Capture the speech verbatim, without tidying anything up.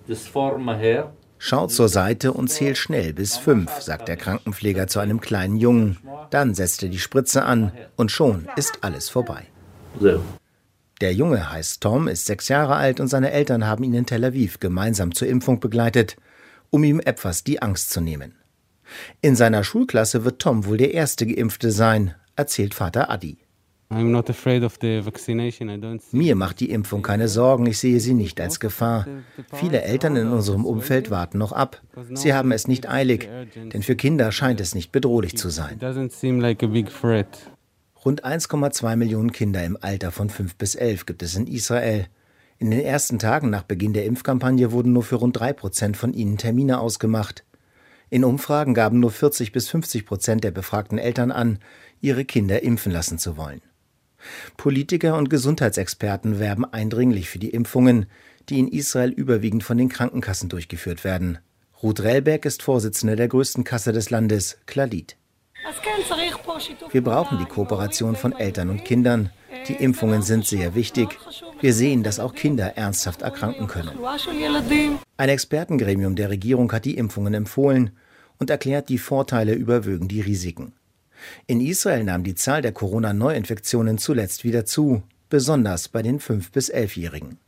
Schau zur Seite und zähl schnell bis fünf, sagt der Krankenpfleger zu einem kleinen Jungen. Dann setzt er die Spritze an und schon ist alles vorbei. Der Junge heißt Tom, ist sechs Jahre alt und seine Eltern haben ihn in Tel Aviv gemeinsam zur Impfung begleitet, um ihm etwas die Angst zu nehmen. In seiner Schulklasse wird Tom wohl der erste Geimpfte sein, erzählt Vater Adi. Mir macht die Impfung keine Sorgen, ich sehe sie nicht als Gefahr. Viele Eltern in unserem Umfeld warten noch ab. Sie haben es nicht eilig, denn für Kinder scheint es nicht bedrohlich zu sein. Rund eins Komma zwei Millionen Kinder im Alter von fünf bis elf gibt es in Israel. In den ersten Tagen nach Beginn der Impfkampagne wurden nur für rund drei Prozent von ihnen Termine ausgemacht. In Umfragen gaben nur vierzig bis fünfzig Prozent der befragten Eltern an, ihre Kinder impfen lassen zu wollen. Politiker und Gesundheitsexperten werben eindringlich für die Impfungen, die in Israel überwiegend von den Krankenkassen durchgeführt werden. Ruth Relbeck ist Vorsitzende der größten Kasse des Landes, Clalit. Wir brauchen die Kooperation von Eltern und Kindern. Die Impfungen sind sehr wichtig. Wir sehen, dass auch Kinder ernsthaft erkranken können. Ein Expertengremium der Regierung hat die Impfungen empfohlen und erklärt, die Vorteile überwögen die Risiken. In Israel nahm die Zahl der Corona-Neuinfektionen zuletzt wieder zu, besonders bei den fünf- bis elfjährigen.